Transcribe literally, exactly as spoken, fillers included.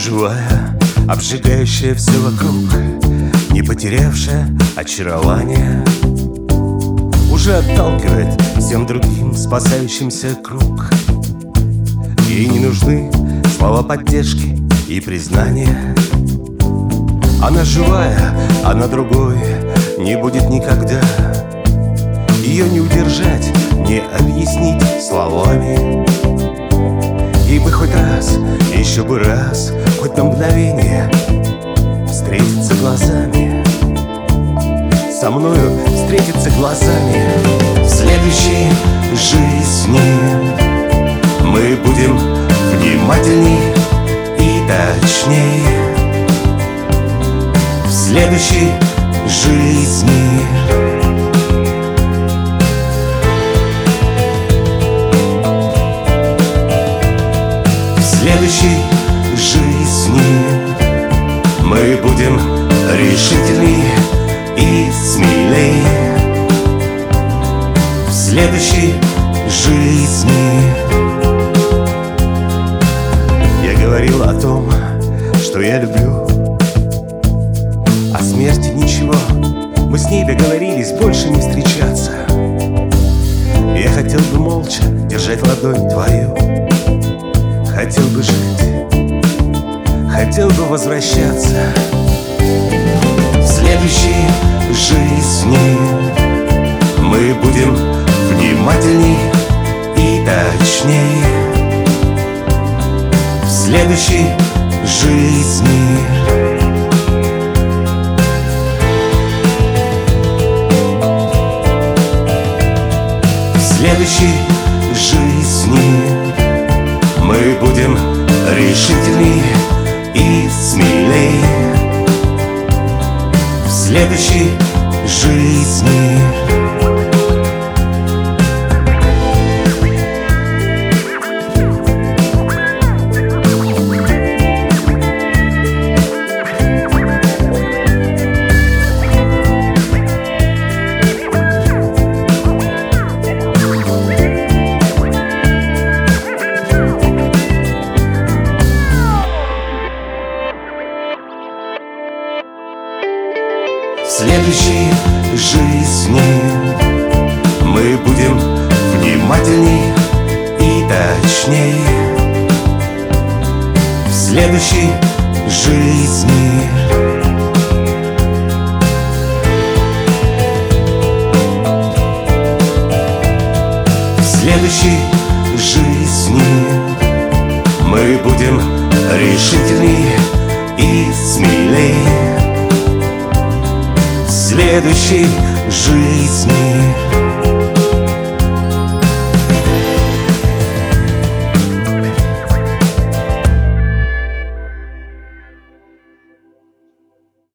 живая, обжигающая все вокруг, не потерявшая очарование, уже отталкивает всем другим спасающимся круг. Ей не нужны слова поддержки и признания. Она живая, она другой не будет никогда. Ее не удержать, не объяснить словами. Ей бы хоть раз, еще бы раз, хоть на мгновение встретиться глазами, со мною встретиться глазами. В следующей жизни мы будем внимательней и точней. В следующей жизни В следующей жизни мы будем решительней и смелей. В следующей жизни я говорил о том, что я люблю, о смерти ничего. Мы с ней договорились больше не встречаться. Я хотел бы молча держать ладонь твою, хотел бы жить, хотел бы возвращаться. В следующей жизни мы будем внимательней и точней. В следующей жизни В следующей жизни мы будем решительней и смелей. В следующей жизни В следующей жизни мы будем внимательней и точней. В следующей жизни В следующей жизни мы будем решительней и смелей. В следующей жизни